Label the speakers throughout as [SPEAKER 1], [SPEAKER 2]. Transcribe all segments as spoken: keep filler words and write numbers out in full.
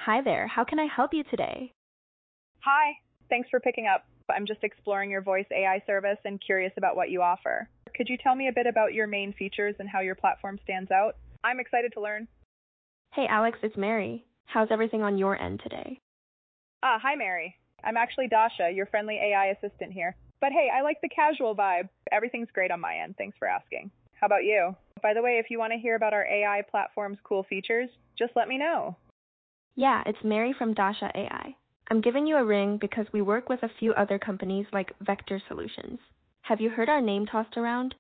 [SPEAKER 1] Hi there, how can I help you today?
[SPEAKER 2] Hi, thanks for picking up. I'm just exploring your voice A I service and curious about what you offer. Could you tell me a bit about your main features and how your platform stands out? I'm excited to learn.
[SPEAKER 1] Hey Alex, it's Mary. How's everything on your end today?
[SPEAKER 2] Ah, hi Mary. I'm actually Dasha, your friendly A I assistant here. But hey, I like the casual vibe. Everything's great on my end. Thanks for asking. How about you? By the way, if you want to hear about our A I platform's cool features, just let me know.
[SPEAKER 1] Yeah, it's Mary from Dasha A I. I'm giving you a ring because we work with a few other companies like Vector Solutions. Have you heard our name tossed around?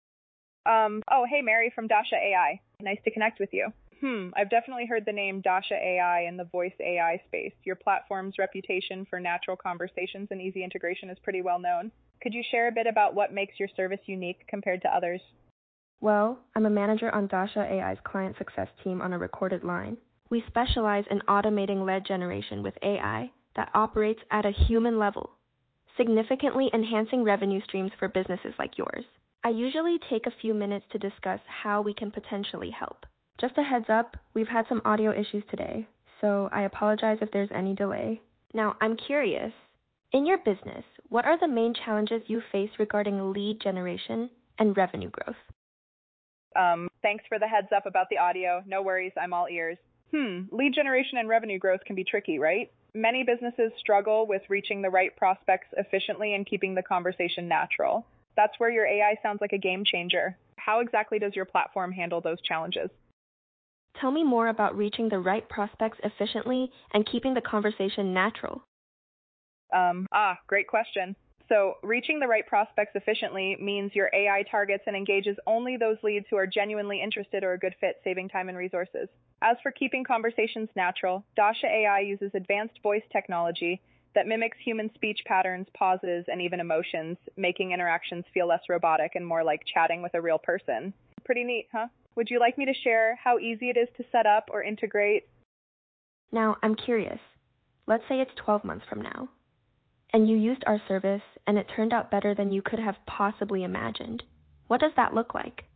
[SPEAKER 2] Um, oh, hey Mary from Dasha A I. Nice to connect with you. Hmm, I've definitely heard the name Dasha A I in the voice A I space. Your platform's reputation for natural conversations and easy integration is pretty well known. Could you share a bit about what makes your service unique compared to others?
[SPEAKER 1] Well, I'm a manager on Dasha A I's client success team on a recorded line. We specialize in automating lead generation with A I that operates at a human level, significantly enhancing revenue streams for businesses like yours. I usually take a few minutes to discuss how we can potentially help. Just a heads up, we've had some audio issues today, so I apologize if there's any delay. Now, I'm curious, in your business, what are the main challenges you face regarding lead generation and revenue growth?
[SPEAKER 2] Um, thanks for the heads up about the audio. No worries, I'm all ears. Hmm, lead generation and revenue growth can be tricky, right? Many businesses struggle with reaching the right prospects efficiently and keeping the conversation natural. That's where your A I sounds like a game changer. How exactly does your platform handle those challenges?
[SPEAKER 1] Tell me more about reaching the right prospects efficiently and keeping the conversation natural.
[SPEAKER 2] Um, ah, great question. So, reaching the right prospects efficiently means your A I targets and engages only those leads who are genuinely interested or a good fit, saving time and resources. As for keeping conversations natural, Dasha A I uses advanced voice technology that mimics human speech patterns, pauses, and even emotions, making interactions feel less robotic and more like chatting with a real person. Pretty neat, huh? Would you like me to share how easy it is to set up or integrate?
[SPEAKER 1] Now, I'm curious. Let's say it's twelve months from now, and you used our service and it turned out better than you could have possibly imagined. What does that look like?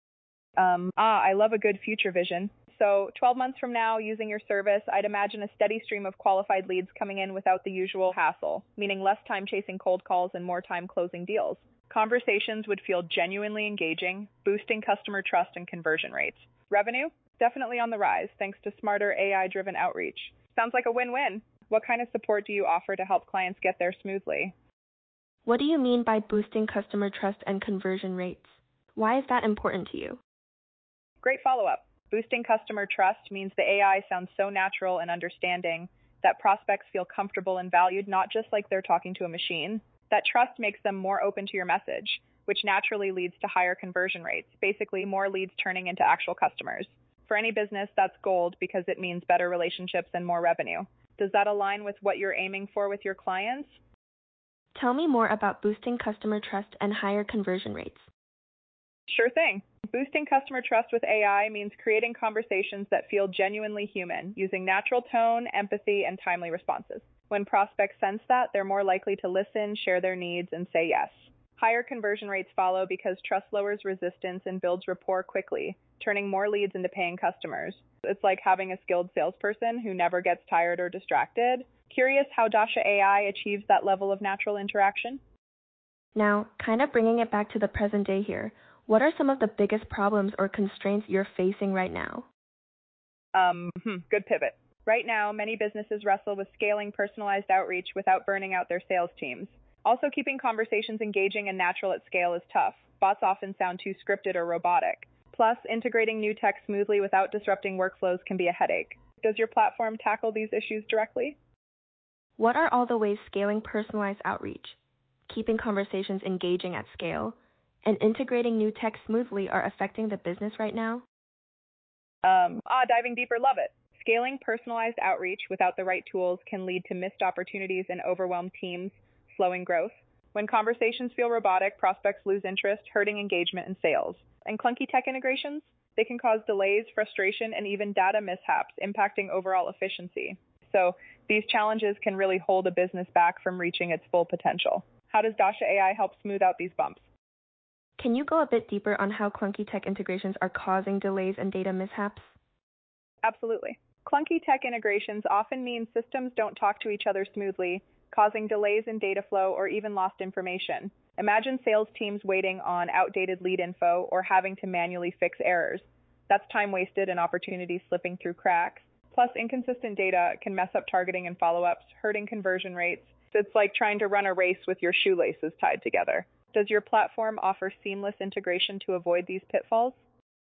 [SPEAKER 2] Um, ah, I love a good future vision. So, twelve months from now, using your service, I'd imagine a steady stream of qualified leads coming in without the usual hassle, meaning less time chasing cold calls and more time closing deals. Conversations would feel genuinely engaging, boosting customer trust and conversion rates. Revenue? Definitely on the rise, thanks to smarter A I-driven outreach. Sounds like a win-win. What kind of support do you offer to help clients get there smoothly?
[SPEAKER 1] What do you mean by boosting customer trust and conversion rates? Why is that important to you?
[SPEAKER 2] Great follow-up. Boosting customer trust means the A I sounds so natural and understanding that prospects feel comfortable and valued, not just like they're talking to a machine. That trust makes them more open to your message, which naturally leads to higher conversion rates, basically more leads turning into actual customers. For any business, that's gold because it means better relationships and more revenue. Does that align with what you're aiming for with your clients?
[SPEAKER 1] Tell me more about boosting customer trust and higher conversion rates.
[SPEAKER 2] Sure thing. Boosting customer trust with A I means creating conversations that feel genuinely human, using natural tone, empathy, and timely responses. When prospects sense that, they're more likely to listen, share their needs, and say yes. Higher conversion rates follow because trust lowers resistance and builds rapport quickly, turning more leads into paying customers. It's like having a skilled salesperson who never gets tired or distracted. Curious how Dasha A I achieves that level of natural interaction?
[SPEAKER 1] Now, kind of bringing it back to the present day here, what are some of the biggest problems or constraints you're facing right now?
[SPEAKER 2] Um, hmm, good pivot. Right now, many businesses wrestle with scaling personalized outreach without burning out their sales teams. Also, keeping conversations engaging and natural at scale is tough. Bots often sound too scripted or robotic. Plus, integrating new tech smoothly without disrupting workflows can be a headache. Does your platform tackle these issues directly?
[SPEAKER 1] What are all the ways scaling personalized outreach, keeping conversations engaging at scale, and integrating new tech smoothly are affecting the business right now?
[SPEAKER 2] Um, ah, diving deeper, love it. Scaling personalized outreach without the right tools can lead to missed opportunities and overwhelmed teams, slowing growth. When conversations feel robotic, prospects lose interest, hurting engagement and sales. And clunky tech integrations? They can cause delays, frustration, and even data mishaps, impacting overall efficiency. So these challenges can really hold a business back from reaching its full potential. How does Dasha A I help smooth out these bumps?
[SPEAKER 1] Can you go a bit deeper on how clunky tech integrations are causing delays and data mishaps?
[SPEAKER 2] Absolutely. Clunky tech integrations often mean systems don't talk to each other smoothly, causing delays in data flow or even lost information. Imagine sales teams waiting on outdated lead info or having to manually fix errors. That's time wasted and opportunities slipping through cracks. Plus, inconsistent data can mess up targeting and follow-ups, hurting conversion rates. It's like trying to run a race with your shoelaces tied together. Does your platform offer seamless integration to avoid these pitfalls?